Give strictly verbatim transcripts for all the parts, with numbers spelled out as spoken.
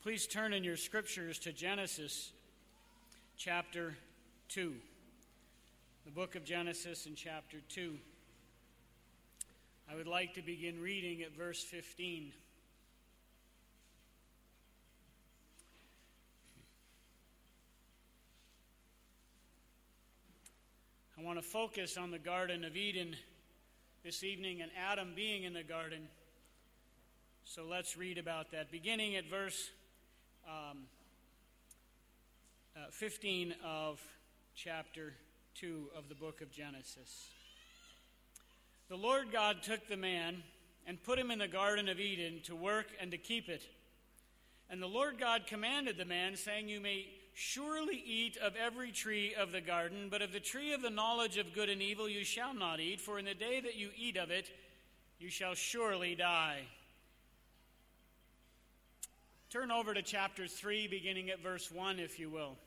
Please turn in your scriptures to Genesis chapter two. The book of Genesis in chapter two. I would like to begin reading at verse fifteen. I want to focus on the Garden of Eden this evening and Adam being in the garden. So let's read about that. Beginning at verse um, uh, fifteen of chapter two of the book of Genesis. The Lord God took the man and put him in the Garden of Eden to work and to keep it. And the Lord God commanded the man, saying, "You may surely eat of every tree of the garden, but of the tree of the knowledge of good and evil you shall not eat, for in the day that you eat of it, you shall surely die." Turn over to chapter three, beginning at verse one, if you will.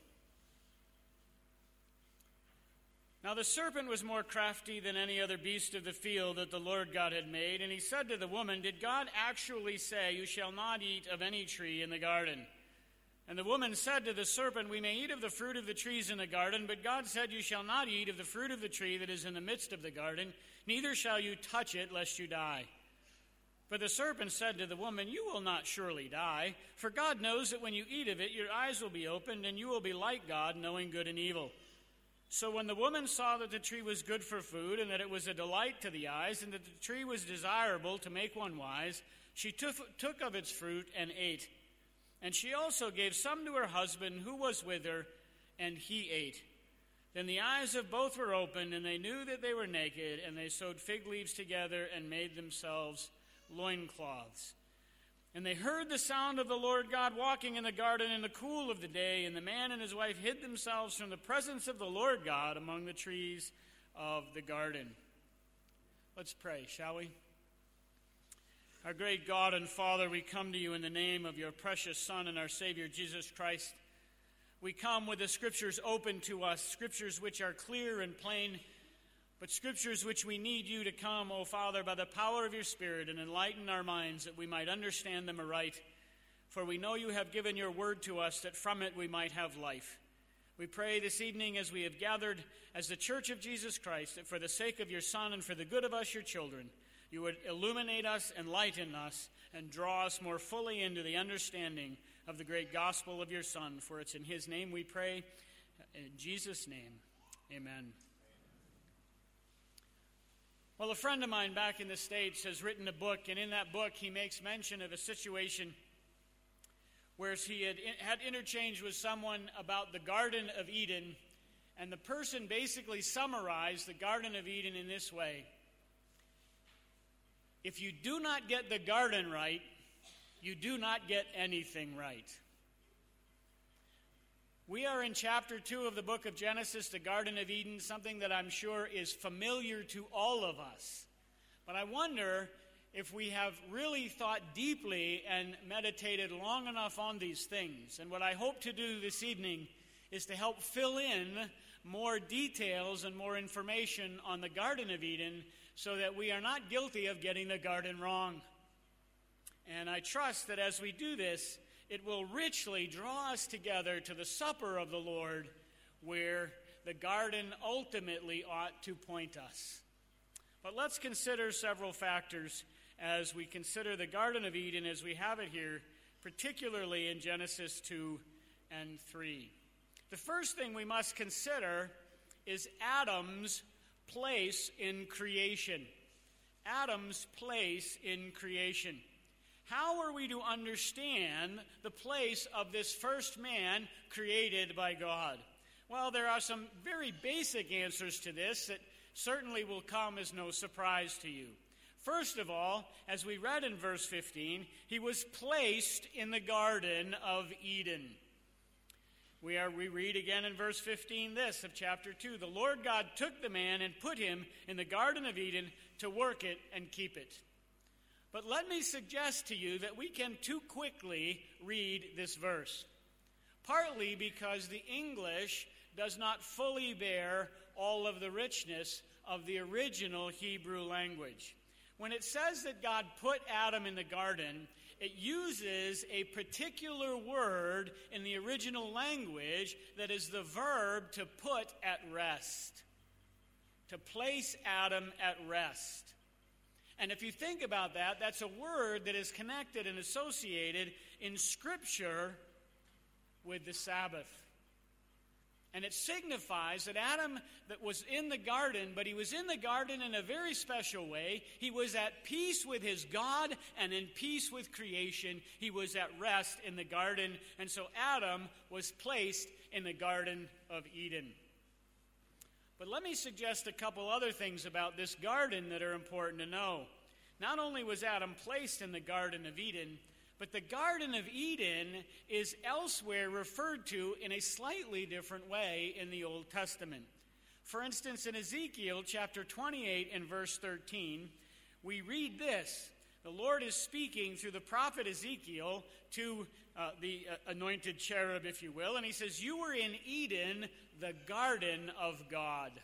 Now the serpent was more crafty than any other beast of the field that the Lord God had made, and he said to the woman, "Did God actually say, 'You shall not eat of any tree in the garden'?" And the woman said to the serpent, "We may eat of the fruit of the trees in the garden, but God said, 'You shall not eat of the fruit of the tree that is in the midst of the garden, neither shall you touch it, lest you die.' But the serpent said to the woman, 'You will not surely die, for God knows that when you eat of it, your eyes will be opened, and you will be like God, knowing good and evil.' So when the woman saw that the tree was good for food, and that it was a delight to the eyes, and that the tree was desirable to make one wise, she took, took of its fruit and ate. And she also gave some to her husband who was with her, and he ate. Then the eyes of both were opened, and they knew that they were naked, and they sewed fig leaves together and made themselves loincloths. And they heard the sound of the Lord God walking in the garden in the cool of the day, and the man and his wife hid themselves from the presence of the Lord God among the trees of the garden." Let's pray, shall we? Our great God and Father, we come to you in the name of your precious Son and our Savior, Jesus Christ. We come with the Scriptures open to us, Scriptures which are clear and plain, but Scriptures which we need you to come, O Father, by the power of your Spirit, and enlighten our minds that we might understand them aright. For we know you have given your word to us, that from it we might have life. We pray this evening as we have gathered as the Church of Jesus Christ, that for the sake of your Son and for the good of us, your children, you would illuminate us, enlighten us, and draw us more fully into the understanding of the great gospel of your Son. For it's in his name we pray. In Jesus' name, amen. Well, a friend of mine back in the States has written a book, and in that book he makes mention of a situation where he had had interchange with someone about the Garden of Eden, and the person basically summarized the Garden of Eden in this way: if you do not get the garden right, you do not get anything right. We are in chapter two of the book of Genesis, the Garden of Eden, something that I'm sure is familiar to all of us. But I wonder if we have really thought deeply and meditated long enough on these things. And what I hope to do this evening is to help fill in more details and more information on the Garden of Eden so that we are not guilty of getting the garden wrong. And I trust that as we do this, it will richly draw us together to the supper of the Lord, where the garden ultimately ought to point us. But let's consider several factors as we consider the Garden of Eden as we have it here, particularly in Genesis two and three. The first thing we must consider is Adam's place in creation. Adam's place in creation. How are we to understand the place of this first man created by God? Well, there are some very basic answers to this that certainly will come as no surprise to you. First of all, as we read in verse fifteen, he was placed in the Garden of Eden. We are we read again in verse fifteen this of chapter two. The Lord God took the man and put him in the Garden of Eden to work it and keep it. But let me suggest to you that we can too quickly read this verse, partly because the English does not fully bear all of the richness of the original Hebrew language. When it says that God put Adam in the garden, it uses a particular word in the original language that is the verb to put at rest, to place Adam at rest. And if you think about that, that's a word that is connected and associated in Scripture with the Sabbath. And it signifies that Adam that was in the garden, but he was in the garden in a very special way. He was at peace with his God and in peace with creation. He was at rest in the garden. And so Adam was placed in the Garden of Eden. But let me suggest a couple other things about this garden that are important to know. Not only was Adam placed in the Garden of Eden, but the Garden of Eden is elsewhere referred to in a slightly different way in the Old Testament. For instance, in Ezekiel chapter twenty-eight and verse thirteen, we read this. The Lord is speaking through the prophet Ezekiel to uh, the uh, anointed cherub, if you will, and he says, "You were in Eden, the garden of God."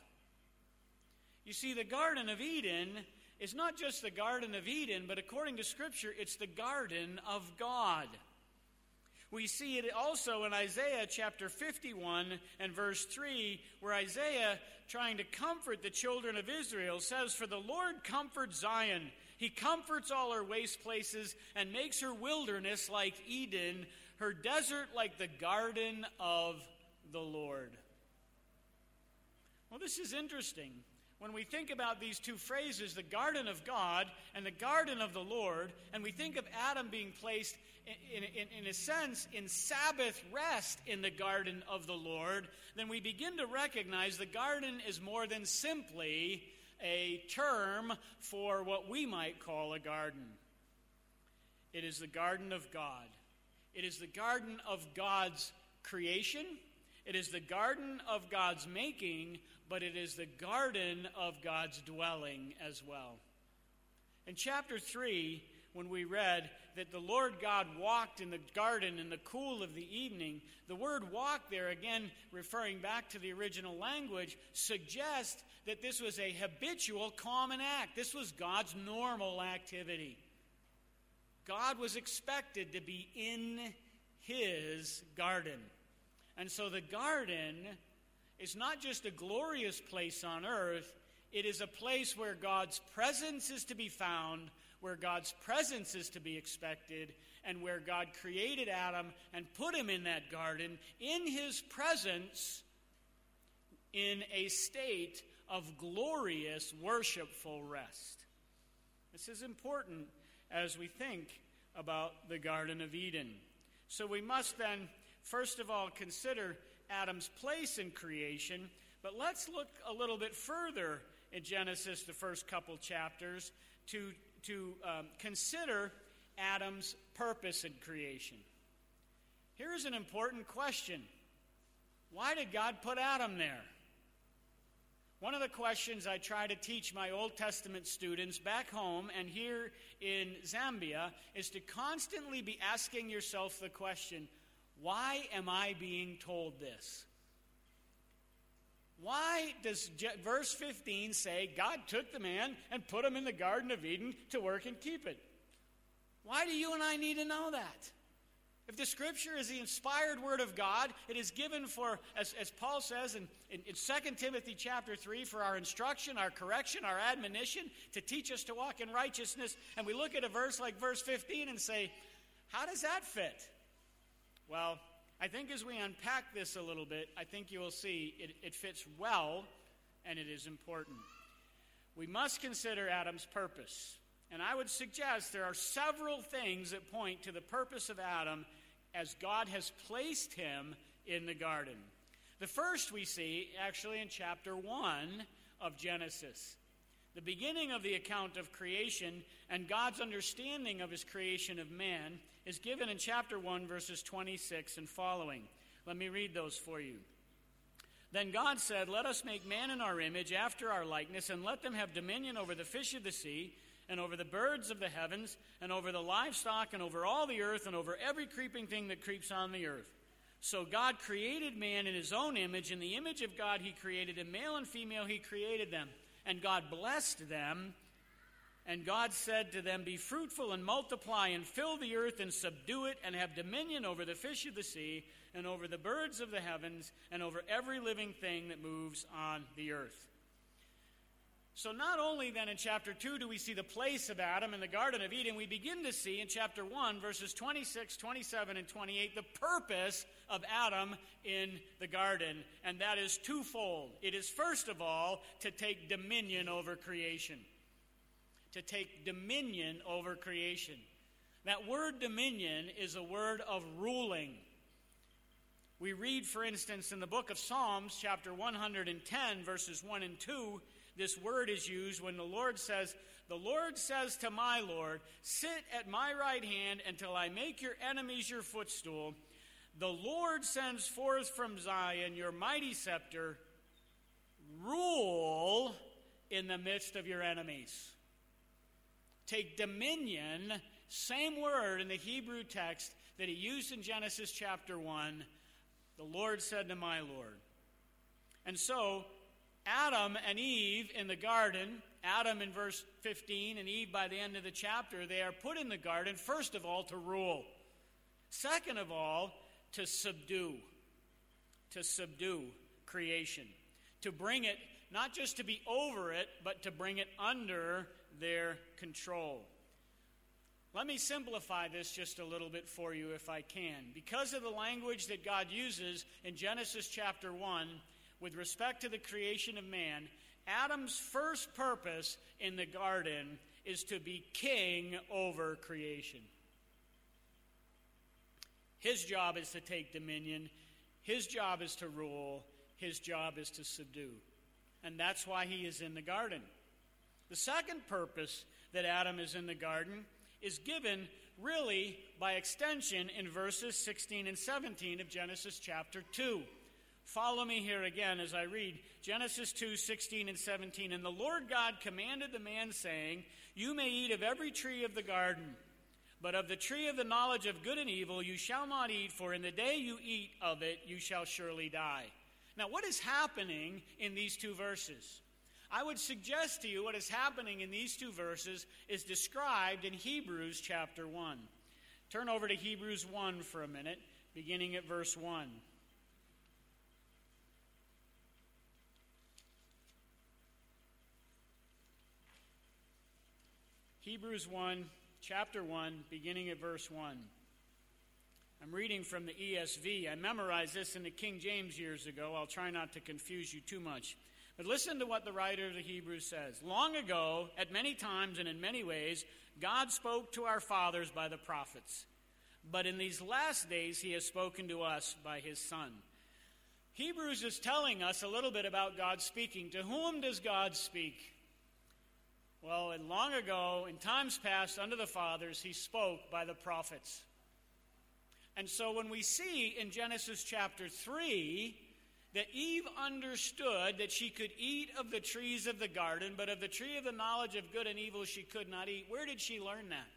You see, the Garden of Eden is not just the Garden of Eden, but according to Scripture, it's the garden of God. We see it also in Isaiah chapter fifty-one and verse three, where Isaiah, trying to comfort the children of Israel, says, "For the Lord comforts Zion. He comforts all her waste places and makes her wilderness like Eden, her desert like the garden of the Lord." Well, this is interesting. When we think about these two phrases, the garden of God and the garden of the Lord, and we think of Adam being placed, in, in, in a sense, in Sabbath rest in the garden of the Lord, then we begin to recognize the garden is more than simply a term for what we might call a garden. It is the garden of God. It is the garden of God's creation. It is the garden of God's making, but it is the garden of God's dwelling as well. In chapter three, when we read that the Lord God walked in the garden in the cool of the evening, the word walk there, again referring back to the original language, suggests that this was a habitual common act. This was God's normal activity. God was expected to be in his garden. And so the garden is not just a glorious place on earth, it is a place where God's presence is to be found, where God's presence is to be expected, and where God created Adam and put him in that garden, in his presence, in a state of glorious, worshipful rest. This is important as we think about the Garden of Eden. So we must then, first of all, consider Adam's place in creation, but let's look a little bit further in Genesis, the first couple chapters, to, to um, consider Adam's purpose in creation. Here is an important question. Why did God put Adam there? One of the questions I try to teach my Old Testament students back home and here in Zambia is to constantly be asking yourself the question, why am I being told this? Why does verse fifteen say God took the man and put him in the Garden of Eden to work and keep it? Why do you and I need to know that? If the Scripture is the inspired Word of God, it is given for, as, as Paul says in, in, in Second Timothy chapter three, for our instruction, our correction, our admonition, to teach us to walk in righteousness. And we look at a verse like verse fifteen and say, how does that fit? Well, I think as we unpack this a little bit, I think you will see it, it fits well and it is important. We must consider Adam's purpose. And I would suggest there are several things that point to the purpose of Adam as God has placed him in the garden. The first we see actually in chapter one of Genesis. The beginning of the account of creation and God's understanding of his creation of man is given in chapter one, verses twenty-six and following. Let me read those for you. Then God said, "Let us make man in our image, after our likeness, and let them have dominion over the fish of the sea, and over the birds of the heavens, and over the livestock, and over all the earth, and over every creeping thing that creeps on the earth." So God created man in his own image. In the image of God he created him, male and female he created them. And God blessed them. And God said to them, "Be fruitful and multiply and fill the earth and subdue it and have dominion over the fish of the sea and over the birds of the heavens and over every living thing that moves on the earth." So not only then in chapter two do we see the place of Adam in the Garden of Eden, we begin to see in chapter one, verses twenty-six, twenty-seven, and twenty-eight, the purpose of Adam in the garden, and that is twofold. It is, first of all, to take dominion over creation. To take dominion over creation. That word dominion is a word of ruling. We read, for instance, in the book of Psalms, chapter one hundred ten, verses one and two, this word is used when the Lord says, "The Lord says to my Lord, sit at my right hand until I make your enemies your footstool. The Lord sends forth from Zion your mighty scepter. Rule in the midst of your enemies." Take dominion, same word in the Hebrew text that he used in Genesis chapter one. The Lord said to my Lord. And so, Adam and Eve in the garden, Adam in verse fifteen and Eve by the end of the chapter, they are put in the garden, first of all, to rule. Second of all, to subdue. To subdue creation. To bring it, not just to be over it, but to bring it under their control. Let me simplify this just a little bit for you if I can. Because of the language that God uses in Genesis chapter one, with respect to the creation of man, Adam's first purpose in the garden is to be king over creation. His job is to take dominion. His job is to rule. His job is to subdue. And that's why he is in the garden. The second purpose that Adam is in the garden is given really by extension in verses sixteen and seventeen of Genesis chapter two. Follow me here again as I read Genesis two, sixteen and seventeen. "And the Lord God commanded the man, saying, You may eat of every tree of the garden, but of the tree of the knowledge of good and evil you shall not eat, for in the day you eat of it you shall surely die." Now, what is happening in these two verses? I would suggest to you what is happening in these two verses is described in Hebrews chapter one. Turn over to Hebrews one for a minute, beginning at verse one. Hebrews one, chapter one, beginning at verse one. I'm reading from the E S V. I memorized this in the King James years ago. I'll try not to confuse you too much. But listen to what the writer of the Hebrews says. "Long ago, at many times and in many ways, God spoke to our fathers by the prophets. But in these last days, he has spoken to us by his Son." Hebrews is telling us a little bit about God speaking. To whom does God speak? Well, and long ago, in times past, under the fathers, he spoke by the prophets. And so when we see in Genesis chapter three that Eve understood that she could eat of the trees of the garden, but of the tree of the knowledge of good and evil she could not eat, where did she learn that?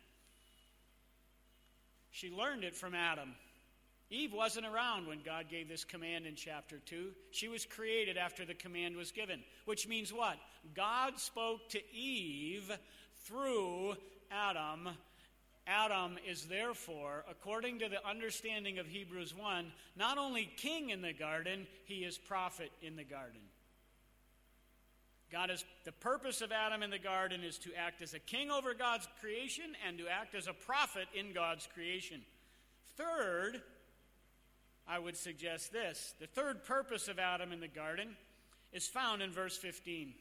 She learned it from Adam. Eve wasn't around when God gave this command in chapter two. She was created after the command was given, which means what? God spoke to Eve through Adam. Adam is therefore, according to the understanding of Hebrews one, not only king in the garden, he is prophet in the garden. God is, the purpose of Adam in the garden is to act as a king over God's creation and to act as a prophet in God's creation. Third, I would suggest this. The third purpose of Adam in the garden is found in verse fifteen.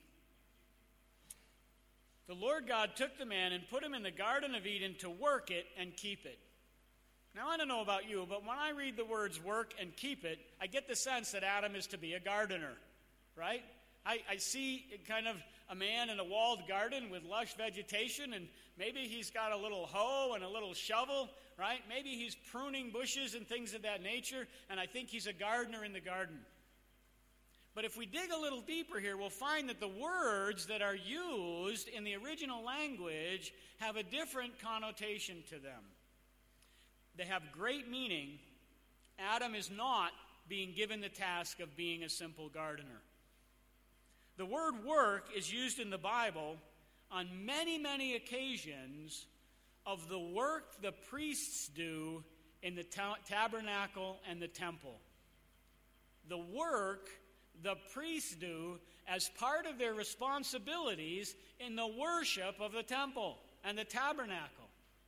"The Lord God took the man and put him in the Garden of Eden to work it and keep it." Now, I don't know about you, but when I read the words work and keep it, I get the sense that Adam is to be a gardener, right? I, I see kind of a man in a walled garden with lush vegetation, and maybe he's got a little hoe and a little shovel, right? Maybe he's pruning bushes and things of that nature, and I think he's a gardener in the garden. But if we dig a little deeper here, we'll find that the words that are used in the original language have a different connotation to them. They have great meaning. Adam is not being given the task of being a simple gardener. The word work is used in the Bible on many, many occasions of the work the priests do in the ta- tabernacle and the temple. The work the priests do as part of their responsibilities in the worship of the temple and the tabernacle.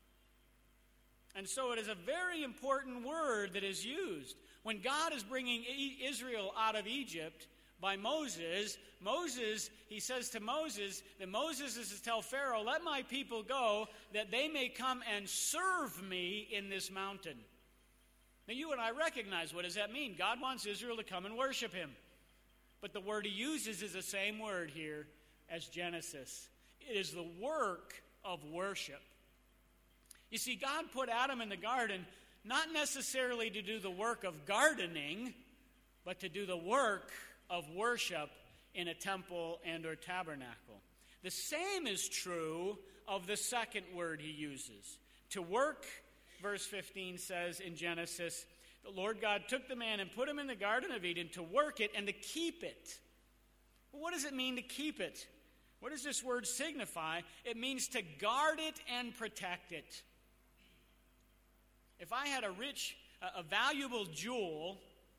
And so it is a very important word that is used. When God is bringing Israel out of Egypt by Moses, Moses, he says to Moses, that Moses is to tell Pharaoh, let my people go, that they may come and serve me in this mountain. Now you and I recognize, what does that mean? God wants Israel to come and worship him. But the word he uses is the same word here as Genesis. It is the work of worship. You see, God put Adam in the garden not necessarily to do the work of gardening, but to do the work of worship in a temple and or tabernacle. The same is true of the second word he uses. To work, verse fifteen says in Genesis, the Lord God took the man and put him in the Garden of Eden to work it and to keep it. Well, what does it mean to keep it? What does this word signify? It means to guard it and protect it. If I had a rich, a valuable jewel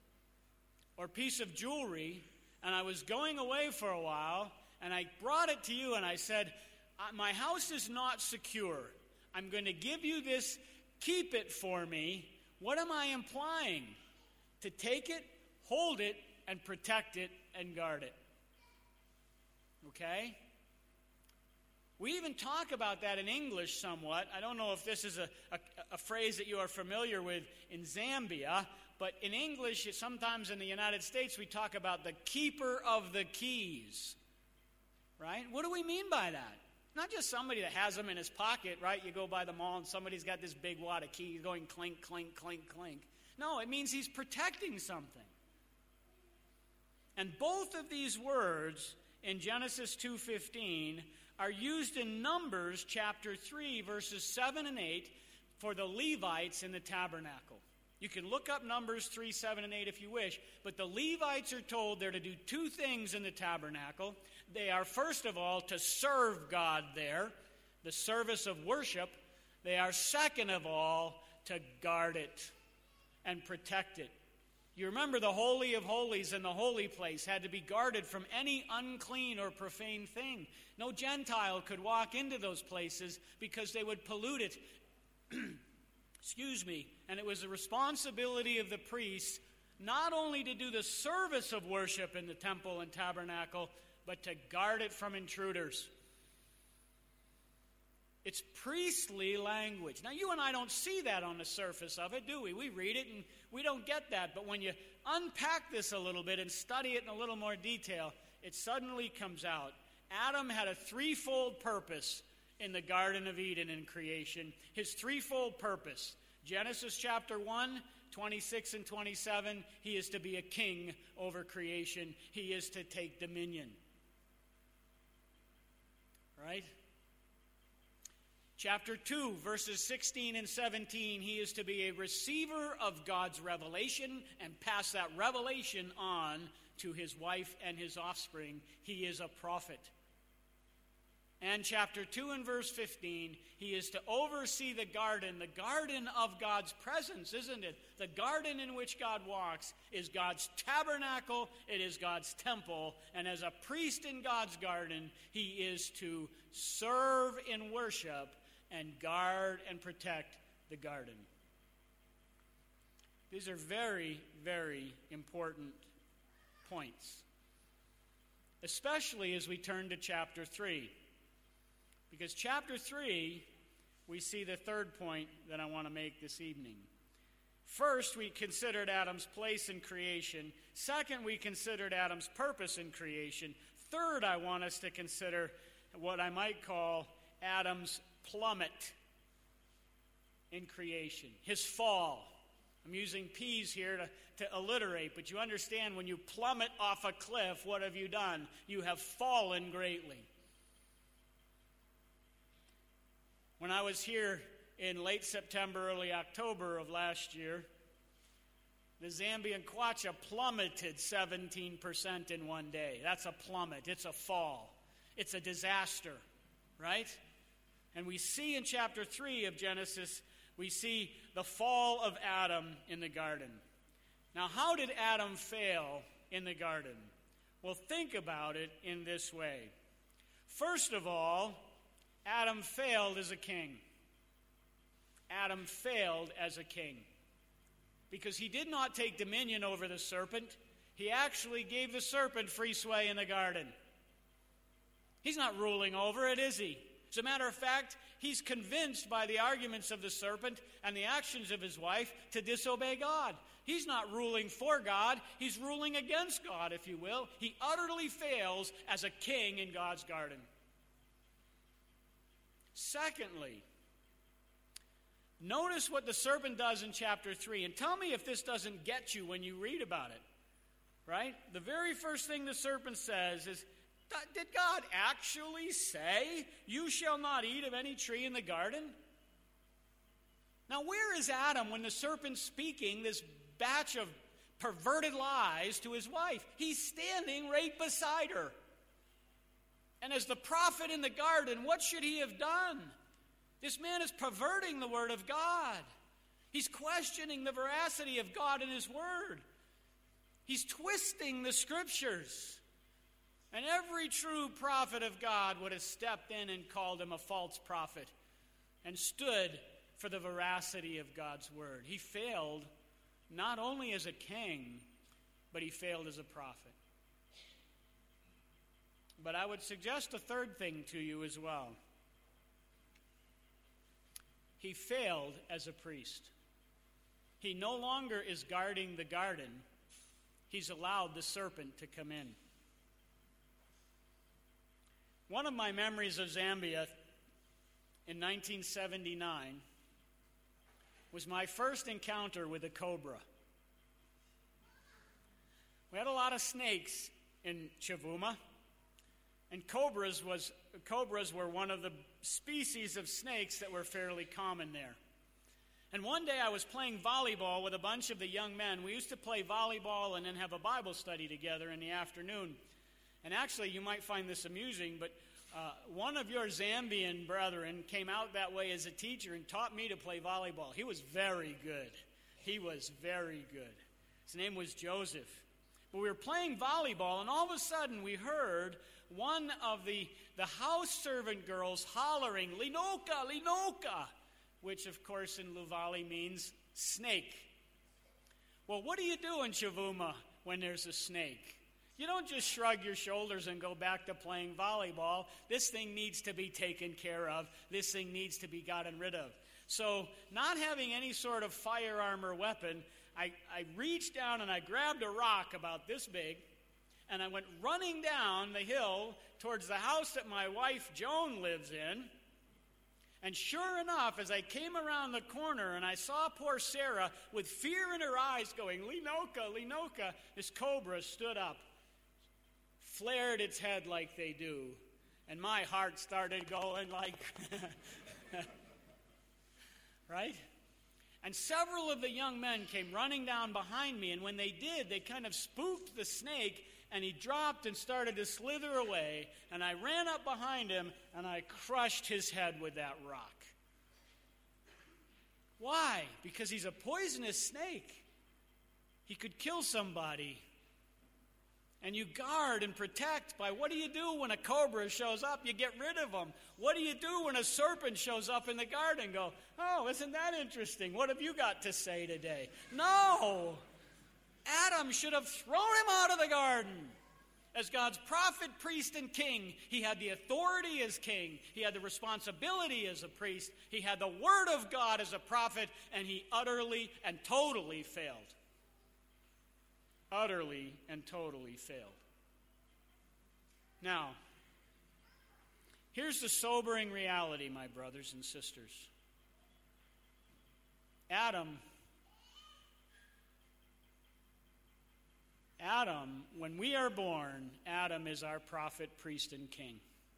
or piece of jewelry, and I was going away for a while, and I brought it to you and I said, my house is not secure. I'm going to give you this, keep it for me. What am I implying? To take it, hold it, and protect it and guard it. Okay? We even talk about that in English somewhat. I don't know if this is a, a, a phrase that you are familiar with in Zambia, but in English, sometimes in the United States, we talk about the keeper of the keys. Right? What do we mean by that? Not just somebody that has them in his pocket, right? You go by the mall and somebody's got this big wad of keys going clink, clink, clink, clink. No, it means he's protecting something. And both of these words in Genesis two fifteen are used in Numbers chapter three, verses seven and eight for the Levites in the tabernacle. You can look up Numbers three, seven, and eight if you wish, but the Levites are told they're to do two things in the tabernacle. They are, first of all, to serve God there, the service of worship. They are, second of all, to guard it and protect it. You remember the Holy of Holies and the holy place had to be guarded from any unclean or profane thing. No Gentile could walk into those places because they would pollute it. Excuse me. And it was the responsibility of the priests not only to do the service of worship in the temple and tabernacle, but to guard it from intruders. It's priestly language. Now, you and I don't see that on the surface of it, do we? We read it and we don't get that. But when you unpack this a little bit and study it in a little more detail, it suddenly comes out. Adam had a threefold purpose in the Garden of Eden in creation. His threefold purpose. Genesis chapter one, twenty-six and twenty-seven, he is to be a king over creation. He is to take dominion. Right? Chapter two, verses sixteen and seventeen, he is to be a receiver of God's revelation and pass that revelation on to his wife and his offspring. He is a prophet. And chapter two and verse fifteen, he is to oversee the garden, the garden of God's presence, isn't it? The garden in which God walks is God's tabernacle, it is God's temple, and as a priest in God's garden, he is to serve in worship and guard and protect the garden. These are very, very important points, especially as we turn to chapter three. Because chapter three, we see the third point that I want to make this evening. First, we considered Adam's place in creation. Second, we considered Adam's purpose in creation. Third, I want us to consider what I might call Adam's plummet in creation, his fall. I'm using P's here to, to alliterate, but you understand when you plummet off a cliff, what have you done? You have fallen greatly. When I was here in late September, early October of last year, the Zambian kwacha plummeted seventeen percent in one day. That's a plummet. It's a fall. It's a disaster, right? And we see in chapter three of Genesis, we see the fall of Adam in the garden. Now, how did Adam fail in the garden? Well, think about it in this way. First of all, Adam failed as a king. Adam failed as a king because he did not take dominion over the serpent. He actually gave the serpent free sway in the garden. He's not ruling over it, is he? As a matter of fact, he's convinced by the arguments of the serpent and the actions of his wife to disobey God. He's not ruling for God. He's ruling against God, if you will. He utterly fails as a king in God's garden. Secondly, notice what the serpent does in chapter three. And tell me if this doesn't get you when you read about it. Right? The very first thing the serpent says is, did God actually say, you shall not eat of any tree in the garden? Now, where is Adam when the serpent's speaking this batch of perverted lies to his wife? He's standing right beside her. And as the prophet in the garden, what should he have done? This man is perverting the word of God. He's questioning the veracity of God and his word. He's twisting the scriptures. And every true prophet of God would have stepped in and called him a false prophet and stood for the veracity of God's word. He failed not only as a king, but he failed as a prophet. But I would suggest a third thing to you as well. He failed as a priest. He no longer is guarding the garden. He's allowed the serpent to come in. One of my memories of Zambia in nineteen seventy-nine was my first encounter with a cobra. We had a lot of snakes in Chavuma, and cobras was cobras were one of the species of snakes that were fairly common there. And one day I was playing volleyball with a bunch of the young men. We used to play volleyball and then have a Bible study together in the afternoon. And actually, you might find this amusing, but uh, one of your Zambian brethren came out that way as a teacher and taught me to play volleyball. He was very good. He was very good. His name was Joseph. But we were playing volleyball, and all of a sudden we heard one of the, the house servant girls hollering, "Linoka, Linoka," which, of course, in Luvali means snake. Well, what do you do in Chavuma when there's a snake? You don't just shrug your shoulders and go back to playing volleyball. This thing needs to be taken care of. This thing needs to be gotten rid of. So, not having any sort of firearm or weapon, I, I reached down and I grabbed a rock about this big, and I went running down the hill towards the house that my wife Joan lives in. And sure enough, as I came around the corner and I saw poor Sarah with fear in her eyes going, "Linoka, Linoka," this cobra stood up, flared its head like they do, and my heart started going like, right? And several of the young men came running down behind me, and when they did, they kind of spooked the snake, and he dropped and started to slither away, and I ran up behind him, and I crushed his head with that rock. Why? Because he's a poisonous snake. He could kill somebody. And you guard and protect by, what do you do when a cobra shows up? You get rid of them. What do you do when a serpent shows up in the garden? Go, "Oh, isn't that interesting? What have you got to say today?" No! Adam should have thrown him out of the garden. As God's prophet, priest, and king, he had the authority as king. He had the responsibility as a priest. He had the word of God as a prophet, and he utterly and totally failed. Utterly and totally failed. Now, here's the sobering reality, my brothers and sisters. Adam, Adam, when we are born, Adam is our prophet, priest, and king.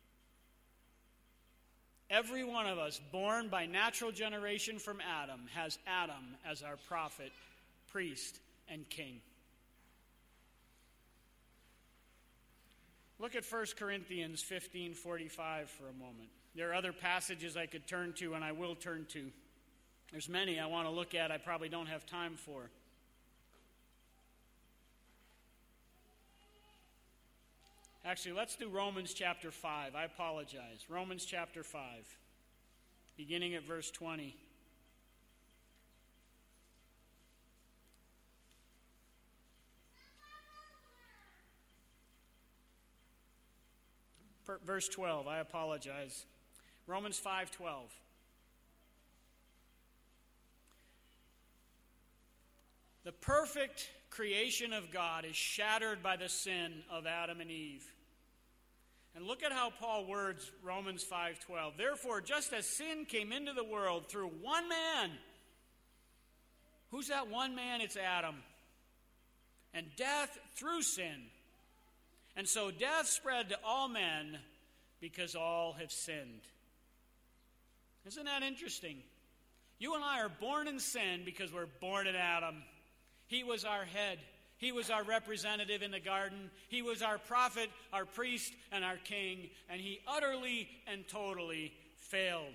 Every one of us born by natural generation from Adam has Adam as our prophet, priest, and king. Look at First Corinthians fifteen forty-five for a moment. There are other passages I could turn to, and I will turn to. There's many I want to look at I probably don't have time for. Actually, let's do Romans chapter five. I apologize. Romans chapter five, beginning at verse twenty. Verse twelve, I apologize. Romans five twelve. The perfect creation of God is shattered by the sin of Adam and Eve. And look at how Paul words Romans five twelve. Therefore, just as sin came into the world through one man. Who's that one man? It's Adam. And death through sin. And so death spread to all men because all have sinned. Isn't that interesting? You and I are born in sin because we're born in Adam. He was our head. He was our representative in the garden. He was our prophet, our priest, and our king. And he utterly and totally failed.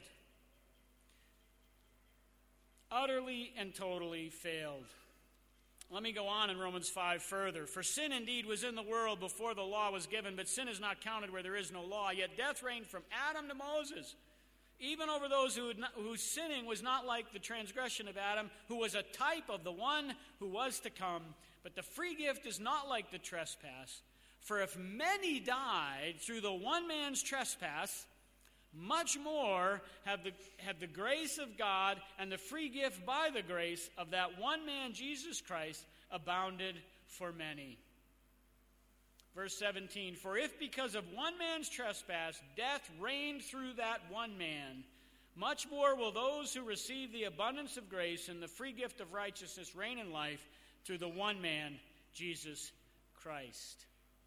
Utterly and totally failed. Let me go on in Romans five further. For sin indeed was in the world before the law was given, but sin is not counted where there is no law. Yet death reigned from Adam to Moses, even over those who not, whose sinning was not like the transgression of Adam, who was a type of the one who was to come. But the free gift is not like the trespass. For if many died through the one man's trespass, much more have the, have the grace of God and the free gift by the grace of that one man, Jesus Christ, abounded for many. Verse seventeen, for if because of one man's trespass death reigned through that one man, much more will those who receive the abundance of grace and the free gift of righteousness reign in life through the one man, Jesus Christ.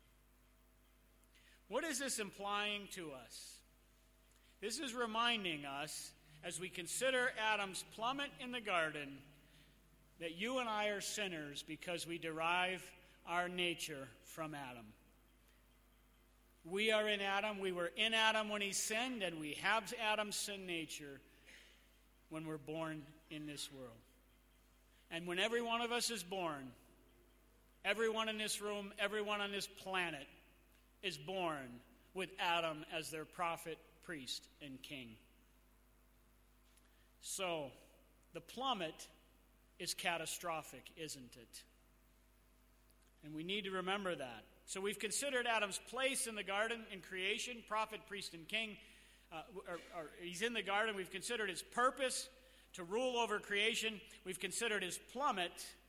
What is this implying to us? This is reminding us, as we consider Adam's plummet in the garden, that you and I are sinners because we derive our nature from Adam. We are in Adam. We were in Adam when he sinned, and we have Adam's sin nature when we're born in this world. And when every one of us is born, everyone in this room, everyone on this planet is born with Adam as their prophet, priest, and king. So, the plummet is catastrophic, isn't it? And we need to remember that. So we've considered Adam's place in the garden in creation, prophet, priest, and king. Uh, or, or he's in the garden. We've considered his purpose to rule over creation. We've considered his plummet.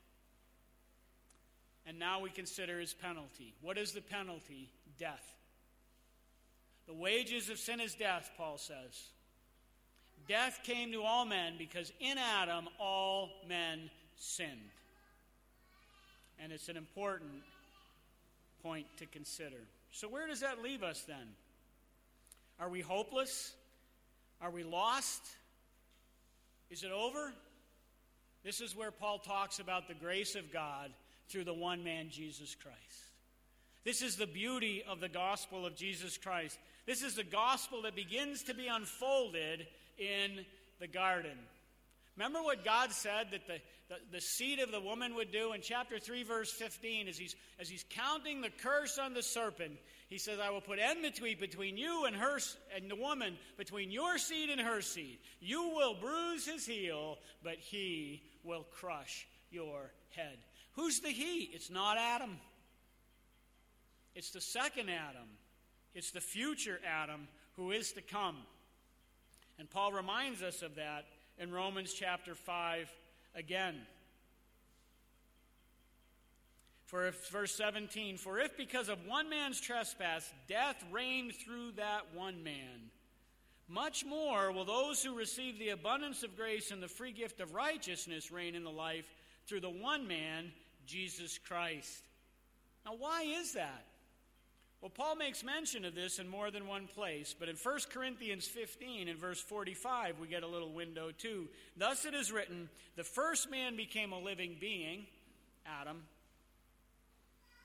And now we consider his penalty. What is the penalty? Death. The wages of sin is death, Paul says. Death came to all men because in Adam all men sinned. And it's an important point to consider. So where does that leave us then? Are we hopeless? Are we lost? Is it over? This is where Paul talks about the grace of God through the one man, Jesus Christ. This is the beauty of the gospel of Jesus Christ. This is the gospel that begins to be unfolded in the garden. Remember what God said that the, the, the seed of the woman would do in chapter three, verse fifteen, as he's, as he's counting the curse on the serpent. He says, I will put enmity between you and her and the woman, between your seed and her seed. You will bruise his heel, but he will crush your head. Who's the he? It's not Adam. It's the second Adam. It's the future Adam who is to come. And Paul reminds us of that in Romans chapter five again. For if, verse seventeen, for if because of one man's trespass death reigned through that one man, much more will those who receive the abundance of grace and the free gift of righteousness reign in the life through the one man, Jesus Christ. Now, why is that? Well, Paul makes mention of this in more than one place, but in First Corinthians fifteen, in verse forty-five, we get a little window too. Thus it is written, the first man became a living being, Adam.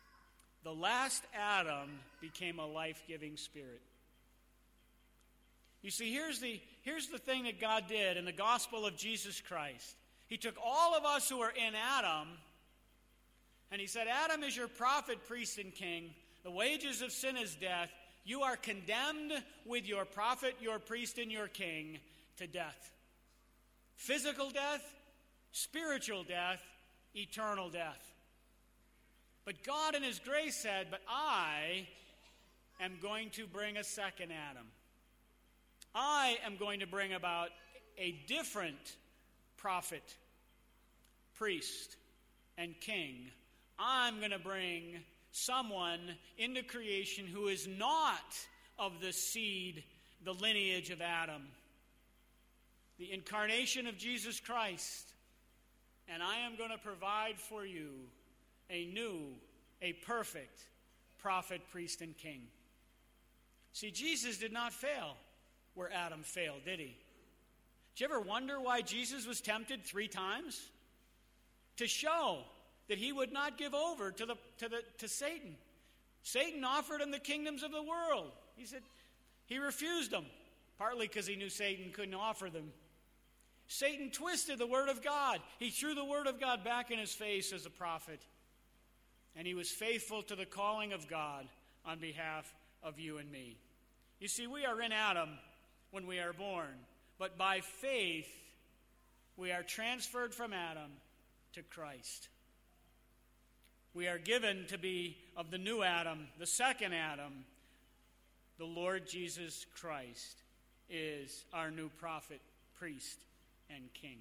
The last Adam became a life-giving spirit. You see, here's the, here's the thing that God did in the gospel of Jesus Christ. He took all of us who are in Adam, and he said, Adam is your prophet, priest, and king. The wages of sin is death. You are condemned with your prophet, your priest, and your king to death. Physical death, spiritual death, eternal death. But God in his grace said, but I am going to bring a second Adam. I am going to bring about a different prophet, priest, and king. I'm going to bring someone into creation who is not of the seed, the lineage of Adam. The incarnation of Jesus Christ. And I am going to provide for you a new, a perfect prophet, priest, and king. See, Jesus did not fail where Adam failed, did he? Did you ever wonder why Jesus was tempted three times? To show that he would not give over to the to the to Satan. Satan offered him the kingdoms of the world. He said he refused them, partly because he knew Satan couldn't offer them. Satan twisted the word of God. He threw the word of God back in his face as a prophet. And he was faithful to the calling of God on behalf of you and me. You see, we are in Adam when we are born, but by faith we are transferred from Adam to Christ. We are given to be of the new Adam, the second Adam. The Lord Jesus Christ is our new prophet, priest, and king.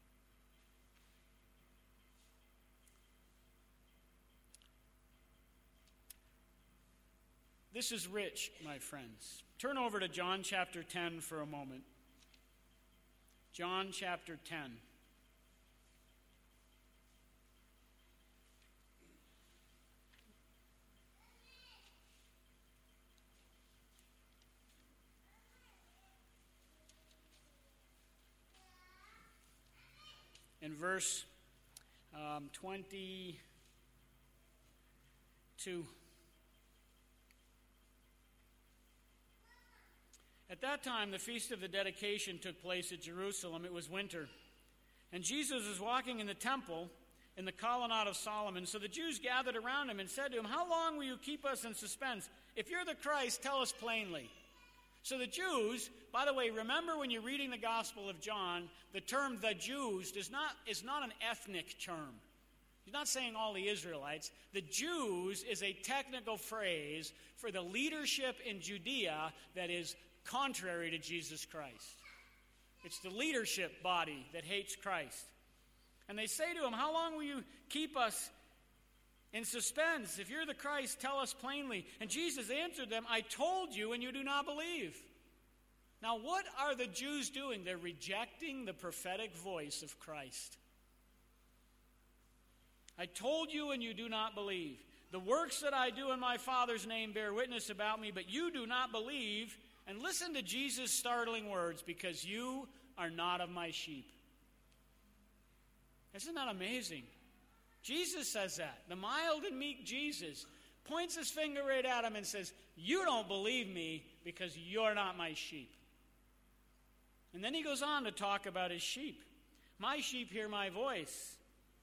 This is rich, my friends. Turn over to John chapter ten for a moment. John chapter ten. In verse um, twenty-two. At that time, the feast of the dedication took place at Jerusalem. It was winter. And Jesus was walking in the temple in the colonnade of Solomon. So the Jews gathered around him and said to him, "How long will you keep us in suspense? If you're the Christ, tell us plainly." So the Jews, by the way, remember when you're reading the Gospel of John, the term the Jews does not, is not an ethnic term. He's not saying all the Israelites. The Jews is a technical phrase for the leadership in Judea that is contrary to Jesus Christ. It's the leadership body that hates Christ. And they say to him, "How long will you keep us in suspense? If you're the Christ, tell us plainly." And Jesus answered them, "I told you, and you do not believe." Now, what are the Jews doing? They're rejecting the prophetic voice of Christ. "I told you, and you do not believe. The works that I do in my Father's name bear witness about me, but you do not believe." And listen to Jesus' startling words, "because you are not of my sheep." Isn't that amazing? Jesus says that. The mild and meek Jesus points his finger right at him and says, "You don't believe me because you're not my sheep." And then he goes on to talk about his sheep. "My sheep hear my voice."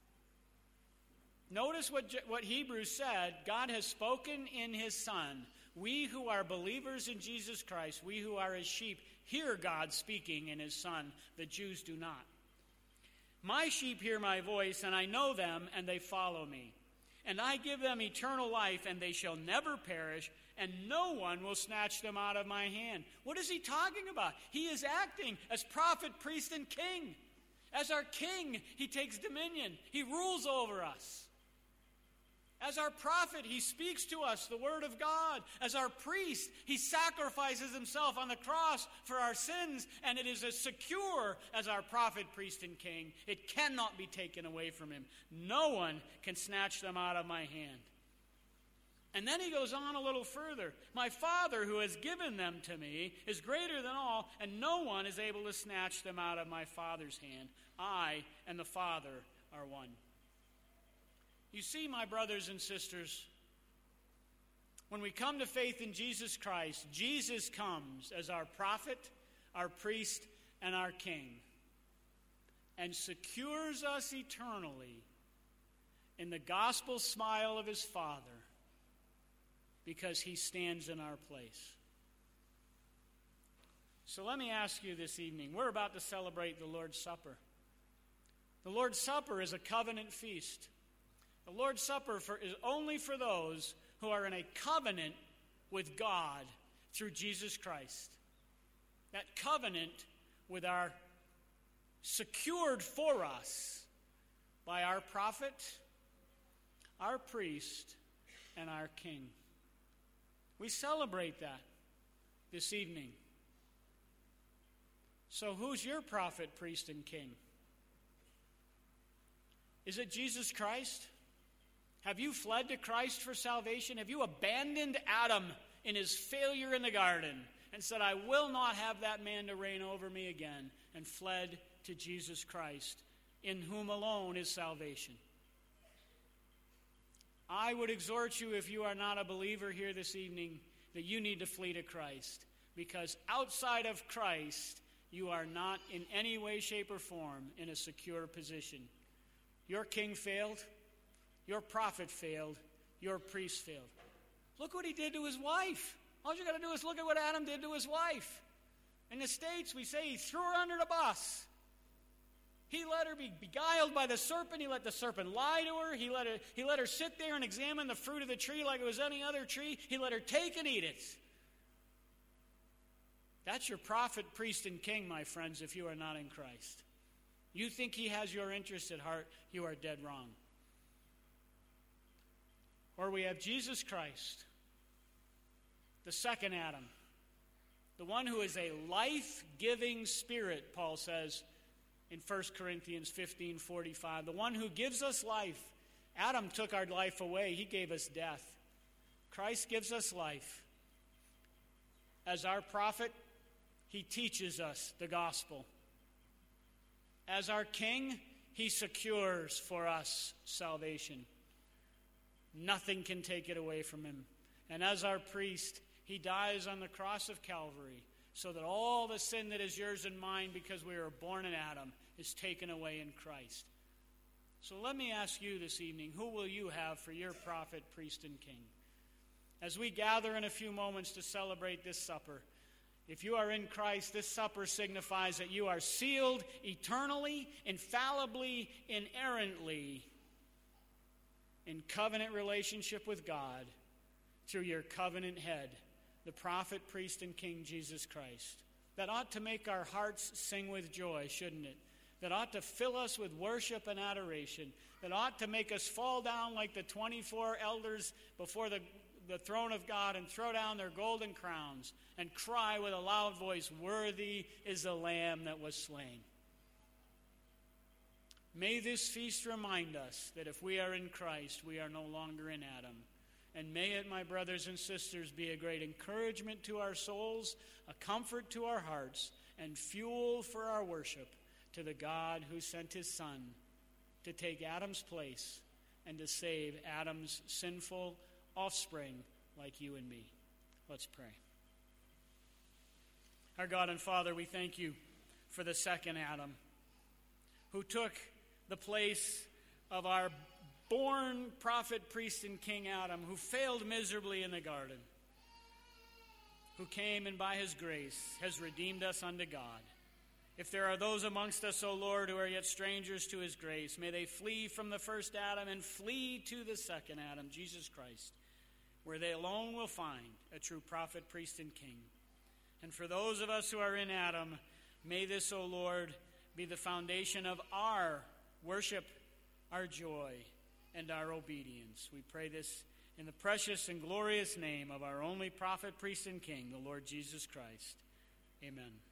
Notice what, what Hebrews said. God has spoken in his Son. We who are believers in Jesus Christ, we who are his sheep, hear God speaking in his Son. The Jews do not. "My sheep hear my voice, and I know them, and they follow me. And I give them eternal life, and they shall never perish, and no one will snatch them out of my hand." What is he talking about? He is acting as prophet, priest, and king. As our king, he takes dominion. He rules over us. As our prophet, he speaks to us the word of God. As our priest, he sacrifices himself on the cross for our sins, and it is as secure as our prophet, priest, and king. It cannot be taken away from him. No one can snatch them out of my hand. And then he goes on a little further. "My Father, who has given them to me, is greater than all, and no one is able to snatch them out of my Father's hand. I and the Father are one." You see, my brothers and sisters, when we come to faith in Jesus Christ, Jesus comes as our prophet, our priest, and our king, and secures us eternally in the gospel smile of his Father, because he stands in our place. So let me ask you this evening, we're about to celebrate the Lord's Supper. The Lord's Supper is a covenant feast. The Lord's Supper for, is only for those who are in a covenant with God through Jesus Christ. That covenant with our secured for us by our prophet, our priest, and our king. We celebrate that this evening. So who's your prophet, priest, and king? Is it Jesus Christ? Have you fled to Christ for salvation? Have you abandoned Adam in his failure in the garden and said, I will not have that man to reign over me again, and fled to Jesus Christ, in whom alone is salvation? I would exhort you, if you are not a believer here this evening, that you need to flee to Christ, because outside of Christ, you are not in any way, shape, or form in a secure position. Your king failed. Your prophet failed. Your priest failed. Look what he did to his wife. All you got to do is look at what Adam did to his wife. In the States, we say he threw her under the bus. He let her be beguiled by the serpent. He let the serpent lie to her. He let her, he let her sit there and examine the fruit of the tree like it was any other tree. He let her take and eat it. That's your prophet, priest, and king, my friends, if you are not in Christ. You think he has your interest at heart, you are dead wrong. Or we have Jesus Christ, the second Adam, the one who is a life-giving spirit, Paul says in First Corinthians fifteen forty-five, the one who gives us life. Adam took our life away. He gave us death. Christ gives us life. As our prophet, he teaches us the gospel. As our king, he secures for us salvation. Nothing can take it away from him. And as our priest, he dies on the cross of Calvary so that all the sin that is yours and mine because we were born in Adam is taken away in Christ. So let me ask you this evening, who will you have for your prophet, priest, and king? As we gather in a few moments to celebrate this supper, if you are in Christ, this supper signifies that you are sealed eternally, infallibly, inerrantly in covenant relationship with God through your covenant head, the prophet, priest, and king, Jesus Christ. That ought to make our hearts sing with joy, shouldn't it? That ought to fill us with worship and adoration. That ought to make us fall down like the twenty-four elders before the, the throne of God and throw down their golden crowns and cry with a loud voice, "Worthy is the Lamb that was slain." May this feast remind us that if we are in Christ, we are no longer in Adam. And may it, my brothers and sisters, be a great encouragement to our souls, a comfort to our hearts, and fuel for our worship to the God who sent his Son to take Adam's place and to save Adam's sinful offspring like you and me. Let's pray. Our God and Father, we thank you for the second Adam, who took the place of our born prophet, priest, and king Adam, who failed miserably in the garden, who came and by his grace has redeemed us unto God. If there are those amongst us, O Lord, who are yet strangers to his grace, may they flee from the first Adam and flee to the second Adam, Jesus Christ, where they alone will find a true prophet, priest, and king. And for those of us who are in Adam, may this, O Lord, be the foundation of our worship, our joy, and our obedience. We pray this in the precious and glorious name of our only prophet, priest, and king, the Lord Jesus Christ. Amen.